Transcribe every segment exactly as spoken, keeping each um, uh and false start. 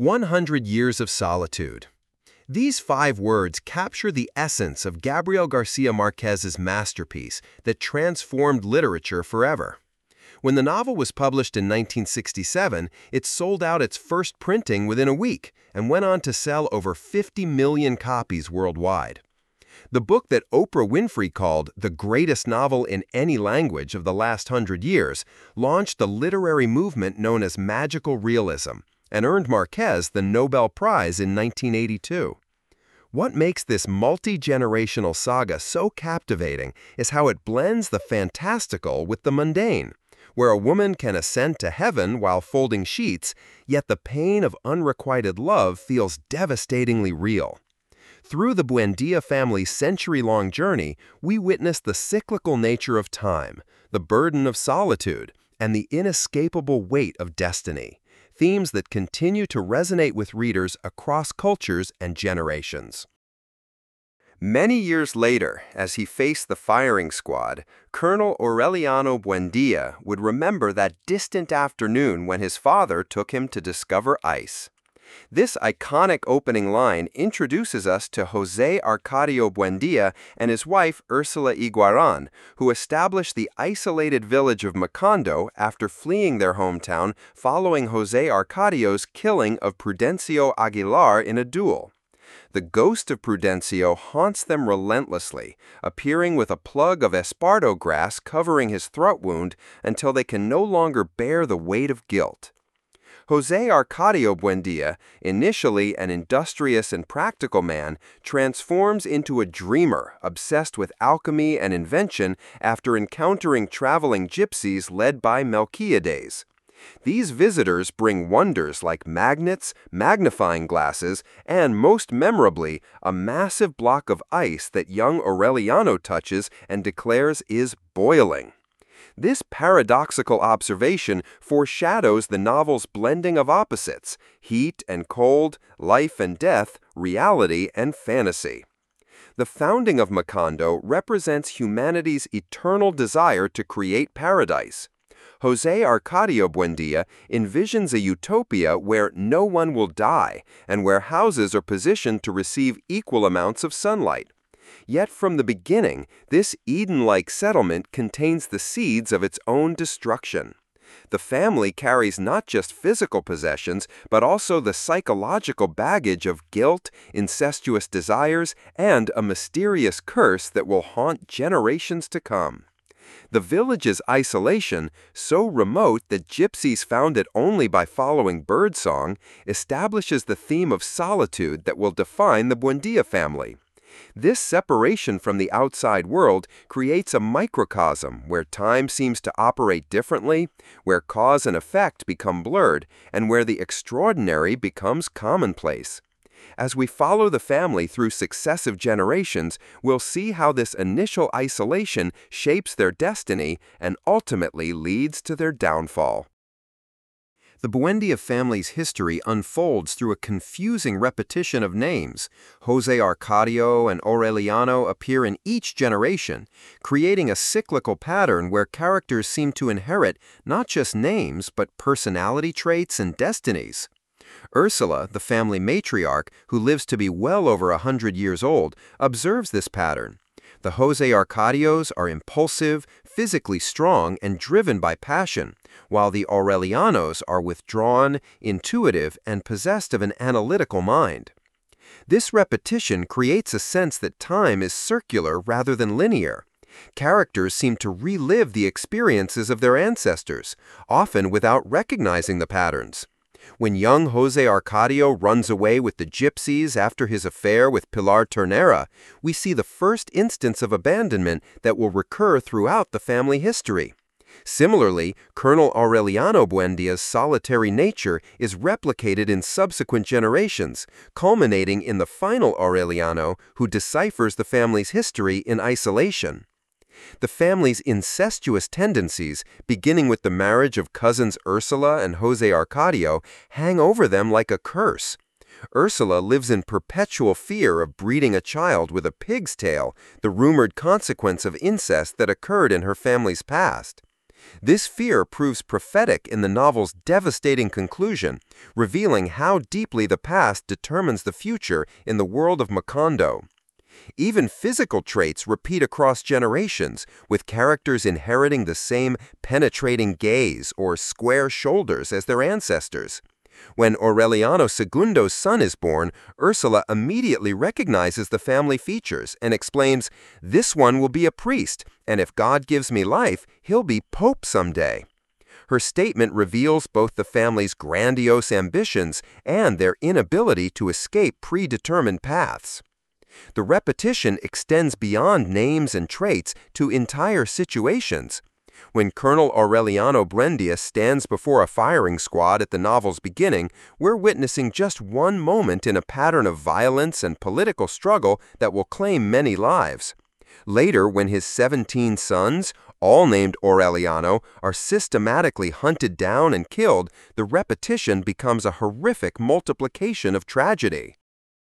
one hundred Years of Solitude. These five words capture the essence of Gabriel Garcia Marquez's masterpiece that transformed literature forever. When the novel was published in nineteen sixty-seven, it sold out its first printing within a week and went on to sell over fifty million copies worldwide. The book that Oprah Winfrey called the greatest novel in any language of the last hundred years launched the literary movement known as magical realism and earned Marquez the Nobel Prize in nineteen eighty-two. What makes this multi-generational saga so captivating is how it blends the fantastical with the mundane, where a woman can ascend to heaven while folding sheets, yet the pain of unrequited love feels devastatingly real. Through the Buendia family's century-long journey, we witness the cyclical nature of time, the burden of solitude, and the inescapable weight of destiny, themes that continue to resonate with readers across cultures and generations. Many years later, as he faced the firing squad, Colonel Aureliano Buendia would remember that distant afternoon when his father took him to discover ice. This iconic opening line introduces us to José Arcadio Buendia and his wife Ursula Iguarán, who established the isolated village of Macondo after fleeing their hometown following José Arcadio's killing of Prudencio Aguilar in a duel. The ghost of Prudencio haunts them relentlessly, appearing with a plug of esparto grass covering his throat wound until they can no longer bear the weight of guilt. José Arcadio Buendia, initially an industrious and practical man, transforms into a dreamer obsessed with alchemy and invention after encountering traveling gypsies led by Melquiades. These visitors bring wonders like magnets, magnifying glasses, and, most memorably, a massive block of ice that young Aureliano touches and declares is boiling. This paradoxical observation foreshadows the novel's blending of opposites: heat and cold, life and death, reality and fantasy. The founding of Macondo represents humanity's eternal desire to create paradise. José Arcadio Buendia envisions a utopia where no one will die and where houses are positioned to receive equal amounts of sunlight. Yet from the beginning, this Eden-like settlement contains the seeds of its own destruction. The family carries not just physical possessions, but also the psychological baggage of guilt, incestuous desires, and a mysterious curse that will haunt generations to come. The village's isolation, so remote that gypsies found it only by following birdsong, establishes the theme of solitude that will define the Buendia family. This separation from the outside world creates a microcosm where time seems to operate differently, where cause and effect become blurred, and where the extraordinary becomes commonplace. As we follow the family through successive generations, we'll see how this initial isolation shapes their destiny and ultimately leads to their downfall. The Buendia family's history unfolds through a confusing repetition of names. José Arcadio and Aureliano appear in each generation, creating a cyclical pattern where characters seem to inherit not just names but personality traits and destinies. Ursula, the family matriarch, who lives to be well over a hundred years old, observes this pattern. The José Arcadios are impulsive, physically strong, and driven by passion, while the Aurelianos are withdrawn, intuitive, and possessed of an analytical mind. This repetition creates a sense that time is circular rather than linear. Characters seem to relive the experiences of their ancestors, often without recognizing the patterns. When young José Arcadio runs away with the gypsies after his affair with Pilar Ternera, we see the first instance of abandonment that will recur throughout the family history. Similarly, Colonel Aureliano Buendia's solitary nature is replicated in subsequent generations, culminating in the final Aureliano, who deciphers the family's history in isolation. The family's incestuous tendencies, beginning with the marriage of cousins Ursula and José Arcadio, hang over them like a curse. Ursula lives in perpetual fear of breeding a child with a pig's tail, the rumored consequence of incest that occurred in her family's past. This fear proves prophetic in the novel's devastating conclusion, revealing how deeply the past determines the future in the world of Macondo. Even physical traits repeat across generations, with characters inheriting the same penetrating gaze or square shoulders as their ancestors. When Aureliano Segundo's son is born, Ursula immediately recognizes the family features and explains, "This one will be a priest, and if God gives me life, he'll be pope someday." Her statement reveals both the family's grandiose ambitions and their inability to escape predetermined paths. The repetition extends beyond names and traits to entire situations. When Colonel Aureliano Buendia stands before a firing squad at the novel's beginning, we're witnessing just one moment in a pattern of violence and political struggle that will claim many lives. Later, when his seventeen sons, all named Aureliano, are systematically hunted down and killed, the repetition becomes a horrific multiplication of tragedy.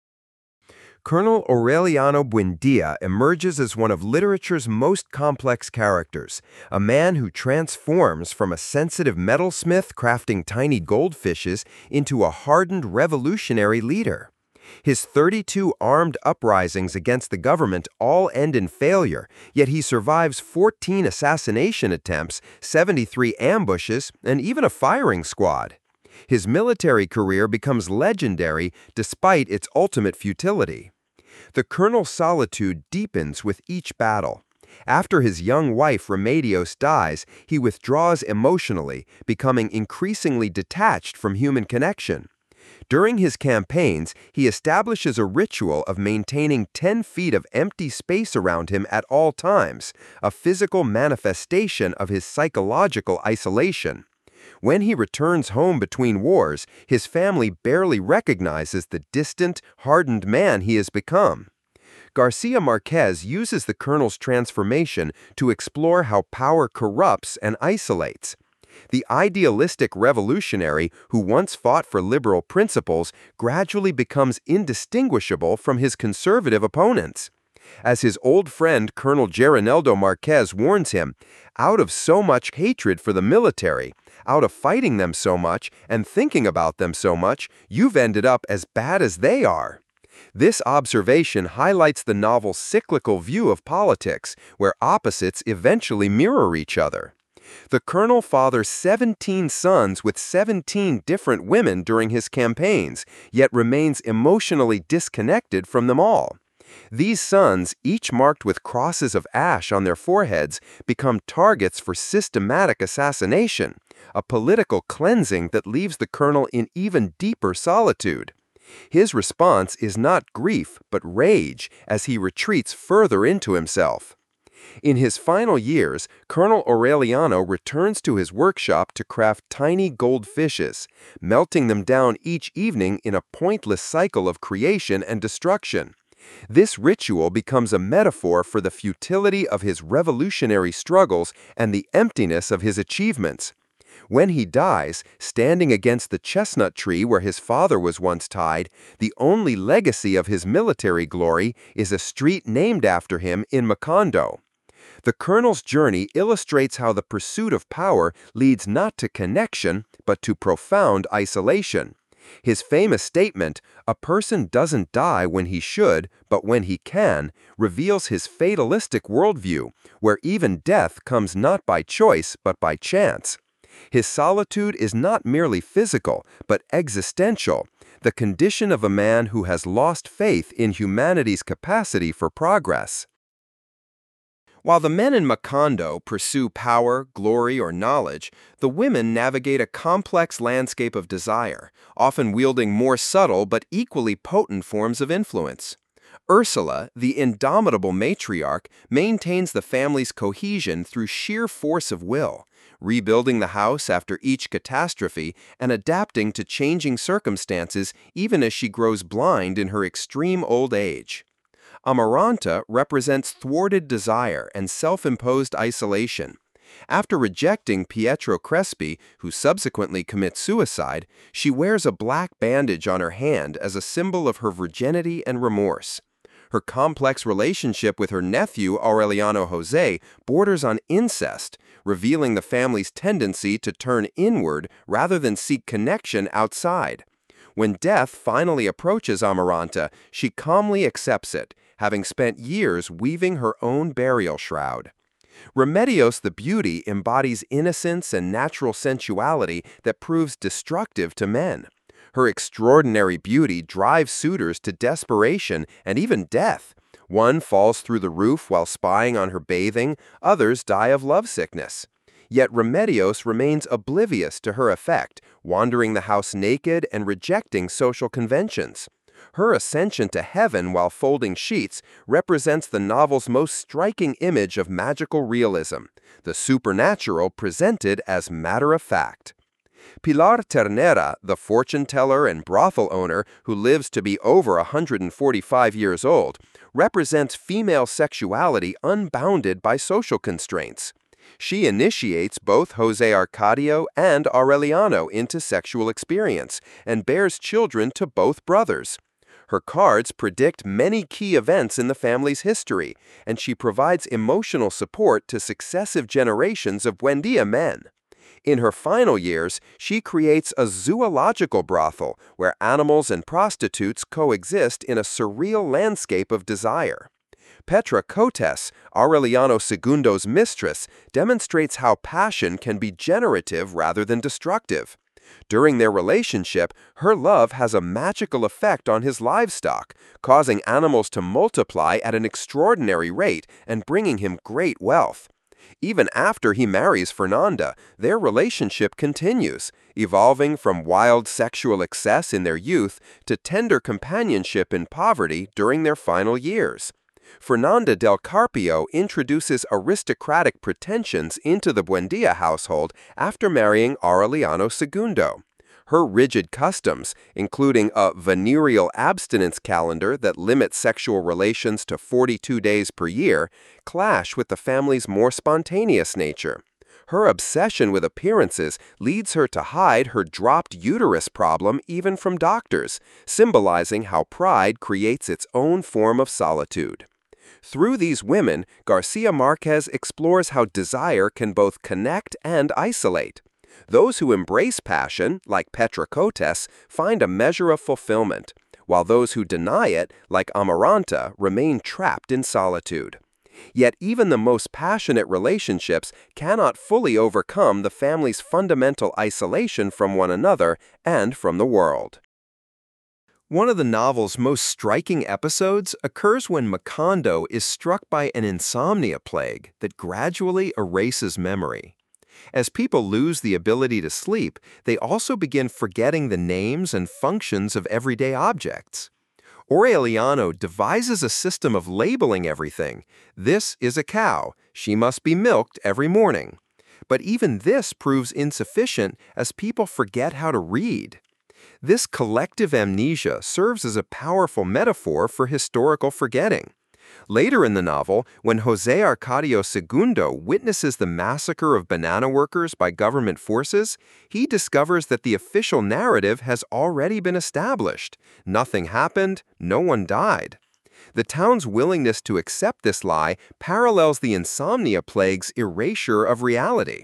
Colonel Aureliano Buendia emerges as one of literature's most complex characters, a man who transforms from a sensitive metalsmith crafting tiny goldfishes into a hardened revolutionary leader. His thirty-two armed uprisings against the government all end in failure, yet he survives fourteen assassination attempts, seventy-three ambushes, and even a firing squad. His military career becomes legendary despite its ultimate futility. The colonel's solitude deepens with each battle. After his young wife Remedios dies, he withdraws emotionally, becoming increasingly detached from human connection. During his campaigns, he establishes a ritual of maintaining ten feet of empty space around him at all times, a physical manifestation of his psychological isolation. When he returns home between wars, his family barely recognizes the distant, hardened man he has become. Garcia Marquez uses the colonel's transformation to explore how power corrupts and isolates. The idealistic revolutionary who once fought for liberal principles gradually becomes indistinguishable from his conservative opponents. As his old friend Colonel Geroneldo Marquez warns him, out of so much hatred for the military, out of fighting them so much and thinking about them so much, you've ended up as bad as they are. This observation highlights the novel's cyclical view of politics, where opposites eventually mirror each other. The colonel fathers seventeen sons with seventeen different women during his campaigns, yet remains emotionally disconnected from them all. These sons, each marked with crosses of ash on their foreheads, become targets for systematic assassination, a political cleansing that leaves the colonel in even deeper solitude. His response is not grief, but rage, as he retreats further into himself. In his final years, Colonel Aureliano returns to his workshop to craft tiny gold fishes, melting them down each evening in a pointless cycle of creation and destruction. This ritual becomes a metaphor for the futility of his revolutionary struggles and the emptiness of his achievements. When he dies, standing against the chestnut tree where his father was once tied, the only legacy of his military glory is a street named after him in Macondo. The colonel's journey illustrates how the pursuit of power leads not to connection, but to profound isolation. His famous statement, "A person doesn't die when he should, but when he can," reveals his fatalistic worldview, where even death comes not by choice, but by chance. His solitude is not merely physical, but existential, the condition of a man who has lost faith in humanity's capacity for progress. While the men in Macondo pursue power, glory, or knowledge, the women navigate a complex landscape of desire, often wielding more subtle but equally potent forms of influence. Ursula, the indomitable matriarch, maintains the family's cohesion through sheer force of will, rebuilding the house after each catastrophe and adapting to changing circumstances even as she grows blind in her extreme old age. Amaranta represents thwarted desire and self-imposed isolation. After rejecting Pietro Crespi, who subsequently commits suicide, she wears a black bandage on her hand as a symbol of her virginity and remorse. Her complex relationship with her nephew Aureliano Jose borders on incest, revealing the family's tendency to turn inward rather than seek connection outside. When death finally approaches Amaranta, she calmly accepts it, having spent years weaving her own burial shroud. Remedios the Beauty embodies innocence and natural sensuality that proves destructive to men. Her extraordinary beauty drives suitors to desperation and even death. One falls through the roof while spying on her bathing, others die of lovesickness. Yet Remedios remains oblivious to her effect, wandering the house naked and rejecting social conventions. Her ascension to heaven while folding sheets represents the novel's most striking image of magical realism, the supernatural presented as matter-of-fact. Pilar Ternera, the fortune-teller and brothel owner who lives to be over one hundred forty-five years old, represents female sexuality unbounded by social constraints. She initiates both Jose Arcadio and Aureliano into sexual experience and bears children to both brothers. Her cards predict many key events in the family's history, and she provides emotional support to successive generations of Buendia men. In her final years, she creates a zoological brothel where animals and prostitutes coexist in a surreal landscape of desire. Petra Cotes, Aureliano Segundo's mistress, demonstrates how passion can be generative rather than destructive. During their relationship, her love has a magical effect on his livestock, causing animals to multiply at an extraordinary rate and bringing him great wealth. Even after he marries Fernanda, their relationship continues, evolving from wild sexual excess in their youth to tender companionship in poverty during their final years. Fernanda del Carpio introduces aristocratic pretensions into the Buendia household after marrying Aureliano Segundo. Her rigid customs, including a venereal abstinence calendar that limits sexual relations to forty-two days per year, clash with the family's more spontaneous nature. Her obsession with appearances leads her to hide her dropped uterus problem even from doctors, symbolizing how pride creates its own form of solitude. Through these women, Garcia Marquez explores how desire can both connect and isolate. Those who embrace passion, like Petra Cotes, find a measure of fulfillment, while those who deny it, like Amaranta, remain trapped in solitude. Yet even the most passionate relationships cannot fully overcome the family's fundamental isolation from one another and from the world. One of the novel's most striking episodes occurs when Macondo is struck by an insomnia plague that gradually erases memory. As people lose the ability to sleep, they also begin forgetting the names and functions of everyday objects. Aureliano devises a system of labeling everything. This is a cow. She must be milked every morning. But even this proves insufficient as people forget how to read. This collective amnesia serves as a powerful metaphor for historical forgetting. Later in the novel, when Jose Arcadio Segundo witnesses the massacre of banana workers by government forces, he discovers that the official narrative has already been established. Nothing happened, no one died. The town's willingness to accept this lie parallels the insomnia plague's erasure of reality.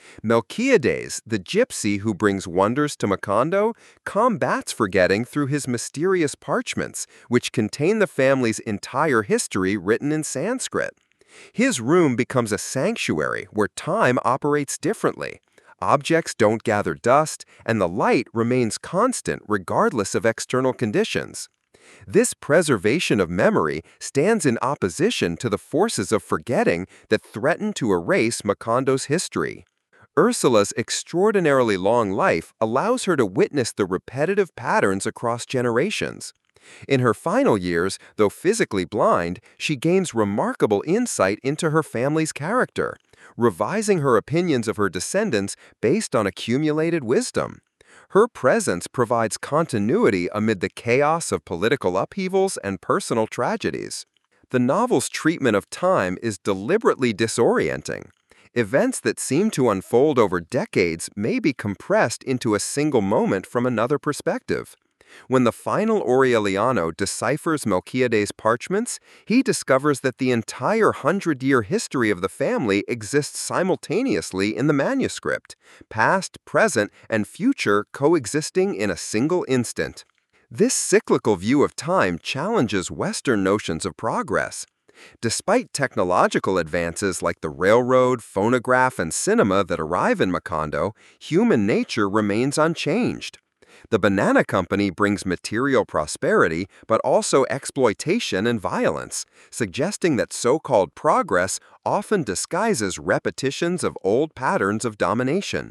Melquiades, the gypsy who brings wonders to Macondo, combats forgetting through his mysterious parchments, which contain the family's entire history written in Sanskrit. His room becomes a sanctuary where time operates differently. Objects don't gather dust, and the light remains constant regardless of external conditions. This preservation of memory stands in opposition to the forces of forgetting that threaten to erase Macondo's history. Ursula's extraordinarily long life allows her to witness the repetitive patterns across generations. In her final years, though physically blind, she gains remarkable insight into her family's character, revising her opinions of her descendants based on accumulated wisdom. Her presence provides continuity amid the chaos of political upheavals and personal tragedies. The novel's treatment of time is deliberately disorienting. Events that seem to unfold over decades may be compressed into a single moment from another perspective. When the final Aureliano deciphers Melquiades' parchments, he discovers that the entire hundred-year history of the family exists simultaneously in the manuscript, past, present, and future coexisting in a single instant. This cyclical view of time challenges Western notions of progress. Despite technological advances like the railroad, phonograph, and cinema that arrive in Macondo, human nature remains unchanged. The Banana Company brings material prosperity, but also exploitation and violence, suggesting that so-called progress often disguises repetitions of old patterns of domination.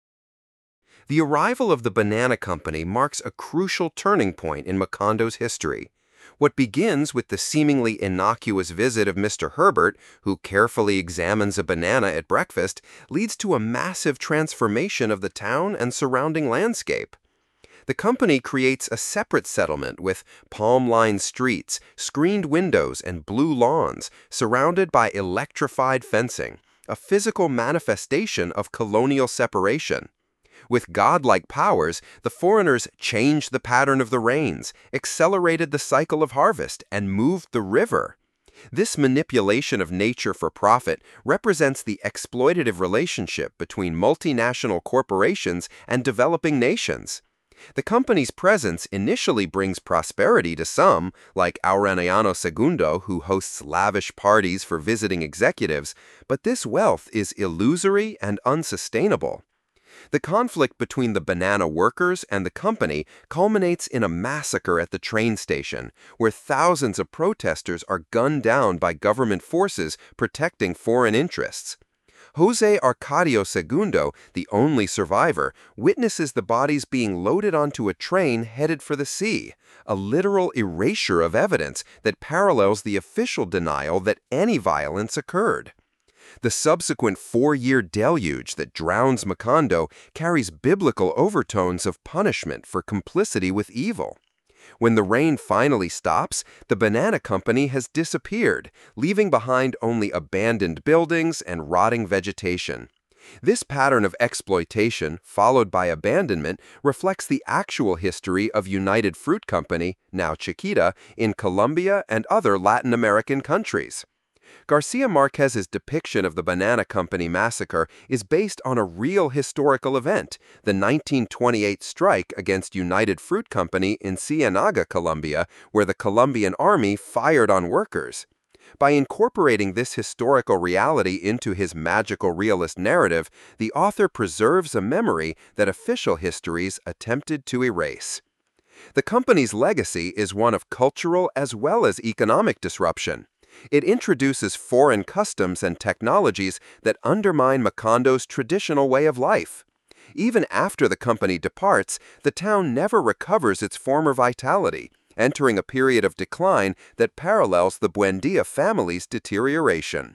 The arrival of the Banana Company marks a crucial turning point in Macondo's history. What begins with the seemingly innocuous visit of Mister Herbert, who carefully examines a banana at breakfast, leads to a massive transformation of the town and surrounding landscape. The company creates a separate settlement with palm-lined streets, screened windows, and blue lawns, surrounded by electrified fencing, a physical manifestation of colonial separation. With godlike powers, the foreigners changed the pattern of the rains, accelerated the cycle of harvest, and moved the river. This manipulation of nature for profit represents the exploitative relationship between multinational corporations and developing nations. The company's presence initially brings prosperity to some, like Aureliano Segundo, who hosts lavish parties for visiting executives, but this wealth is illusory and unsustainable. The conflict between the banana workers and the company culminates in a massacre at the train station, where thousands of protesters are gunned down by government forces protecting foreign interests. Jose Arcadio Segundo, the only survivor, witnesses the bodies being loaded onto a train headed for the sea, a literal erasure of evidence that parallels the official denial that any violence occurred. The subsequent four-year deluge that drowns Macondo carries biblical overtones of punishment for complicity with evil. When the rain finally stops, the Banana Company has disappeared, leaving behind only abandoned buildings and rotting vegetation. This pattern of exploitation, followed by abandonment, reflects the actual history of United Fruit Company, now Chiquita, in Colombia and other Latin American countries. Garcia Marquez's depiction of the Banana Company massacre is based on a real historical event, the nineteen twenty-eight strike against United Fruit Company in Ciénaga, Colombia, where the Colombian army fired on workers. By incorporating this historical reality into his magical realist narrative, the author preserves a memory that official histories attempted to erase. The company's legacy is one of cultural as well as economic disruption. It introduces foreign customs and technologies that undermine Macondo's traditional way of life. Even after the company departs, the town never recovers its former vitality, entering a period of decline that parallels the Buendia family's deterioration.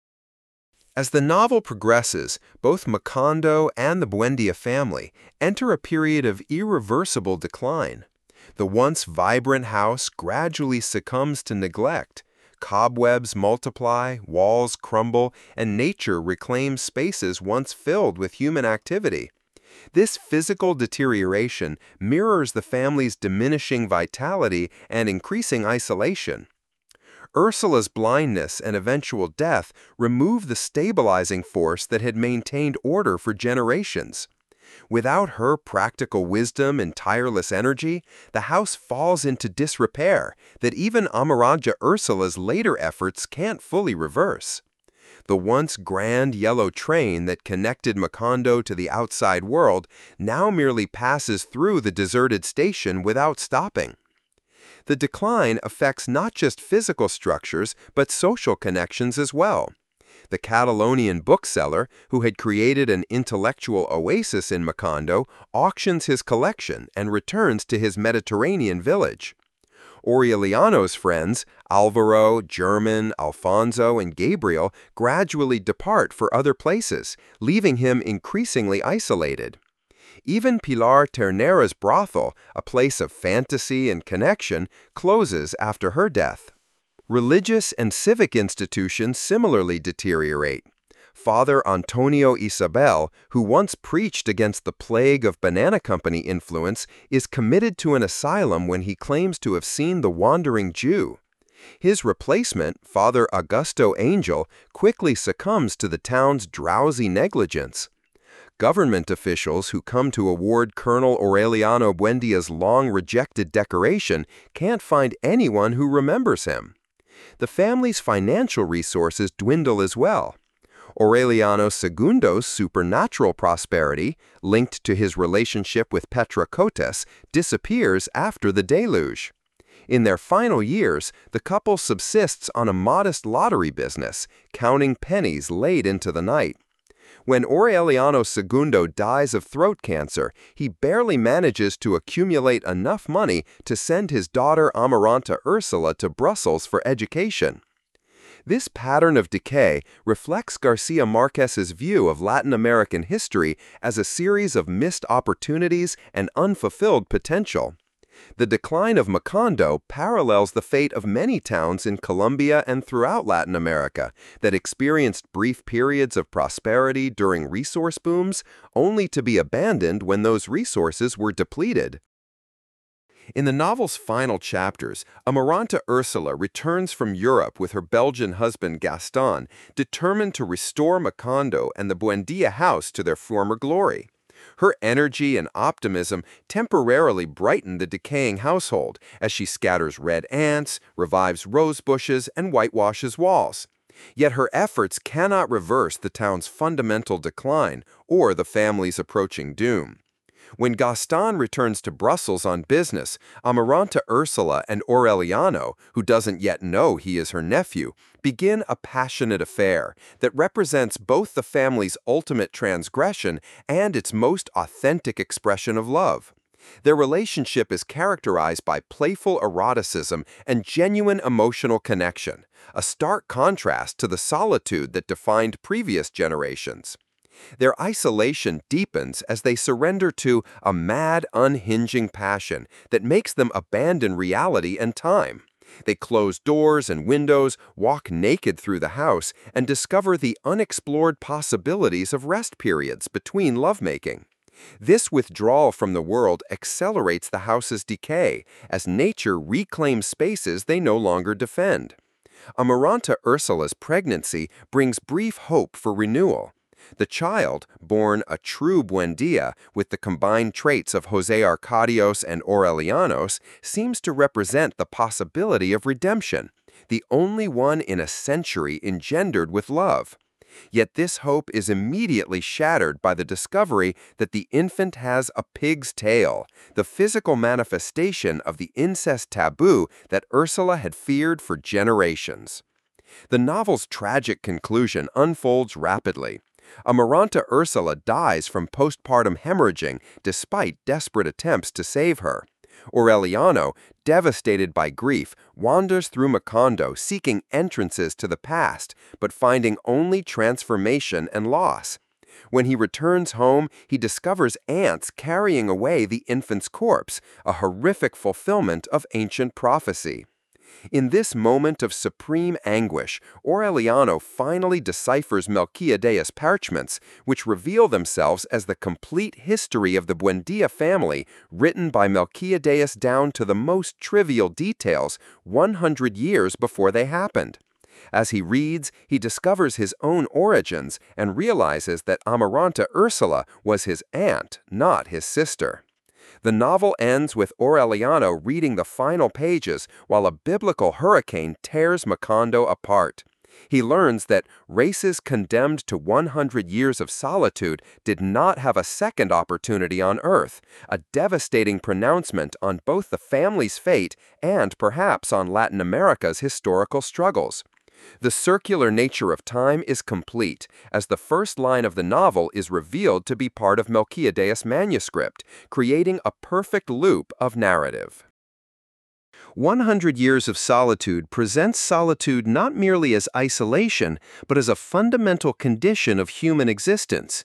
As the novel progresses, both Macondo and the Buendia family enter a period of irreversible decline. The once vibrant house gradually succumbs to neglect. Cobwebs multiply, walls crumble, and nature reclaims spaces once filled with human activity. This physical deterioration mirrors the family's diminishing vitality and increasing isolation. Ursula's blindness and eventual death remove the stabilizing force that had maintained order for generations. Without her practical wisdom and tireless energy, the house falls into disrepair that even Amaranja Ursula's later efforts can't fully reverse. The once grand yellow train that connected Macondo to the outside world now merely passes through the deserted station without stopping. The decline affects not just physical structures, but social connections as well. The Catalonian bookseller, who had created an intellectual oasis in Macondo, auctions his collection and returns to his Mediterranean village. Aureliano's friends, Alvaro, German, Alfonso, and Gabriel, gradually depart for other places, leaving him increasingly isolated. Even Pilar Ternera's brothel, a place of fantasy and connection, closes after her death. Religious and civic institutions similarly deteriorate. Father Antonio Isabel, who once preached against the plague of banana company influence, is committed to an asylum when he claims to have seen the wandering Jew. His replacement, Father Augusto Angel, quickly succumbs to the town's drowsy negligence. Government officials who come to award Colonel Aureliano Buendia's long-rejected decoration can't find anyone who remembers him. The family's financial resources dwindle as well. Aureliano Segundo's supernatural prosperity, linked to his relationship with Petra Cotes, disappears after the deluge. In their final years, the couple subsists on a modest lottery business, counting pennies late into the night. When Aureliano Segundo dies of throat cancer, he barely manages to accumulate enough money to send his daughter Amaranta Ursula to Brussels for education. This pattern of decay reflects Garcia Marquez's view of Latin American history as a series of missed opportunities and unfulfilled potential. The decline of Macondo parallels the fate of many towns in Colombia and throughout Latin America that experienced brief periods of prosperity during resource booms, only to be abandoned when those resources were depleted. In the novel's final chapters, Amaranta Ursula returns from Europe with her Belgian husband Gaston, determined to restore Macondo and the Buendia house to their former glory. Her energy and optimism temporarily brighten the decaying household as she scatters red ants, revives rose bushes, and whitewashes walls. Yet her efforts cannot reverse the town's fundamental decline or the family's approaching doom. When Gaston returns to Brussels on business, Amaranta Ursula and Aureliano, who doesn't yet know he is her nephew, begin a passionate affair that represents both the family's ultimate transgression and its most authentic expression of love. Their relationship is characterized by playful eroticism and genuine emotional connection, a stark contrast to the solitude that defined previous generations. Their isolation deepens as they surrender to a mad, unhinging passion that makes them abandon reality and time. They close doors and windows, walk naked through the house, and discover the unexplored possibilities of rest periods between lovemaking. This withdrawal from the world accelerates the house's decay as nature reclaims spaces they no longer defend. Amaranta Ursula's pregnancy brings brief hope for renewal. The child, born a true Buendia with the combined traits of José Arcadios and Aurelianos, seems to represent the possibility of redemption, the only one in a century engendered with love. Yet this hope is immediately shattered by the discovery that the infant has a pig's tail, the physical manifestation of the incest taboo that Ursula had feared for generations. The novel's tragic conclusion unfolds rapidly. Amaranta Ursula dies from postpartum hemorrhaging despite desperate attempts to save her. Aureliano, devastated by grief, wanders through Macondo seeking entrances to the past, but finding only transformation and loss. When he returns home, he discovers ants carrying away the infant's corpse, a horrific fulfillment of ancient prophecy. In this moment of supreme anguish, Aureliano finally deciphers Melquiades' parchments, which reveal themselves as the complete history of the Buendia family, written by Melquiades down to the most trivial details one hundred years before they happened. As he reads, he discovers his own origins and realizes that Amaranta Ursula was his aunt, not his sister. The novel ends with Aureliano reading the final pages while a biblical hurricane tears Macondo apart. He learns that races condemned to one hundred years of solitude did not have a second opportunity on Earth, a devastating pronouncement on both the family's fate and perhaps on Latin America's historical struggles. The circular nature of time is complete, as the first line of the novel is revealed to be part of Melquiades' manuscript, creating a perfect loop of narrative. one hundred Years of Solitude presents solitude not merely as isolation, but as a fundamental condition of human existence.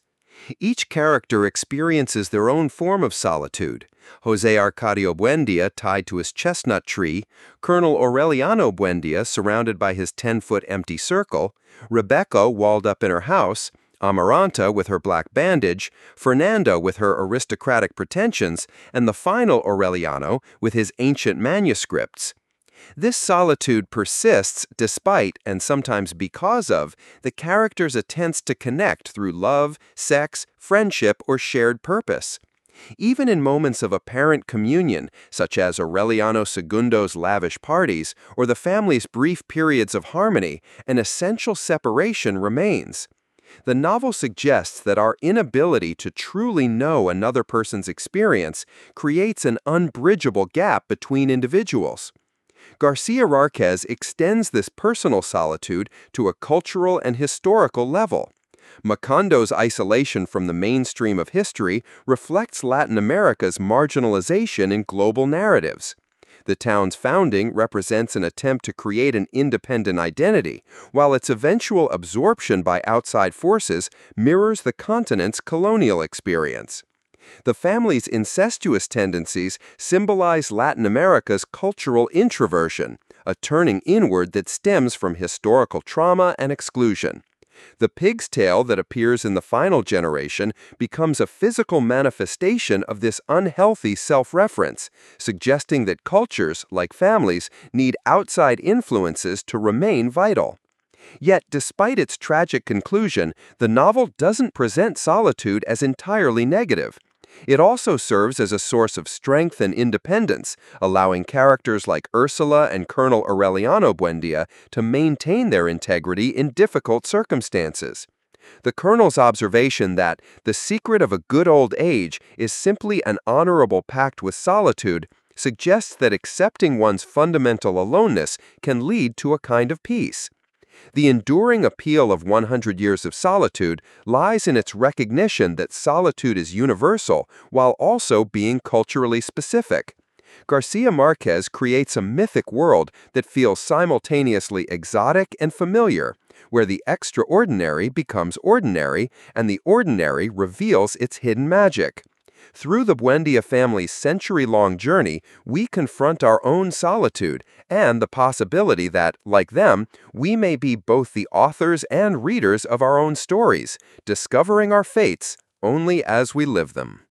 Each character experiences their own form of solitude. José Arcadio Buendia tied to his chestnut tree, Colonel Aureliano Buendia surrounded by his ten-foot empty circle, Rebecca walled up in her house, Amaranta with her black bandage, Fernando with her aristocratic pretensions, and the final Aureliano with his ancient manuscripts. This solitude persists despite, and sometimes because of, the character's attempts to connect through love, sex, friendship, or shared purpose. Even in moments of apparent communion, such as Aureliano Segundo's lavish parties or the family's brief periods of harmony, an essential separation remains. The novel suggests that our inability to truly know another person's experience creates an unbridgeable gap between individuals. Garcia Marquez extends this personal solitude to a cultural and historical level. Macondo's isolation from the mainstream of history reflects Latin America's marginalization in global narratives. The town's founding represents an attempt to create an independent identity, while its eventual absorption by outside forces mirrors the continent's colonial experience. The family's incestuous tendencies symbolize Latin America's cultural introversion, a turning inward that stems from historical trauma and exclusion. The pig's tail that appears in the final generation becomes a physical manifestation of this unhealthy self-reference, suggesting that cultures, like families, need outside influences to remain vital. Yet, despite its tragic conclusion, the novel doesn't present solitude as entirely negative. It also serves as a source of strength and independence, allowing characters like Ursula and Colonel Aureliano Buendia to maintain their integrity in difficult circumstances. The Colonel's observation that the secret of a good old age is simply an honorable pact with solitude suggests that accepting one's fundamental aloneness can lead to a kind of peace. The enduring appeal of one hundred Years of Solitude lies in its recognition that solitude is universal while also being culturally specific. Garcia Marquez creates a mythic world that feels simultaneously exotic and familiar, where the extraordinary becomes ordinary and the ordinary reveals its hidden magic. Through the Buendia family's century-long journey, we confront our own solitude and the possibility that, like them, we may be both the authors and readers of our own stories, discovering our fates only as we live them.